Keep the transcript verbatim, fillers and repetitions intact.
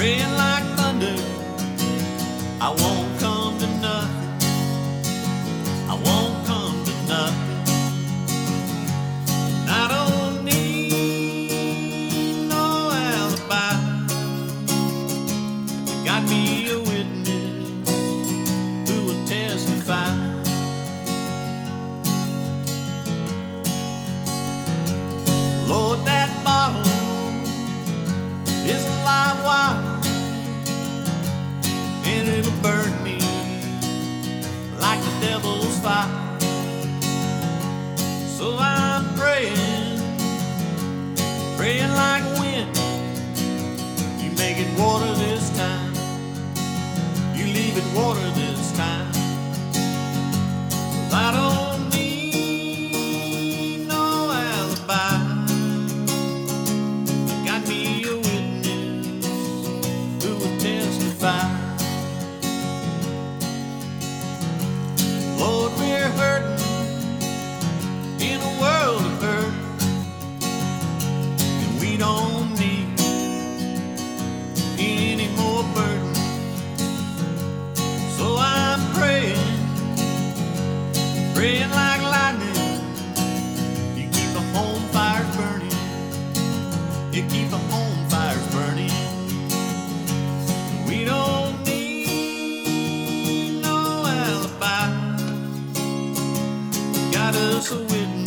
praying like thunder. I won't come to nothing. I won't come to nothing. I don't need no alibi. You got me a witness who will testify. Lord, that bottle is a live wire, and it'll burn me like the devil's fire. So I'm praying, praying like wind. You make it water this time, you leave it water this time. 'Cause I don't need no alibi. You got me a witness who will testify. Lord, we're hurting in a world of hurt, and we don't need any more burden. So I'm praying, praying like lightning. You keep the home fires burning. You keep the home fires burning. We don't need no alibi. Got us a witness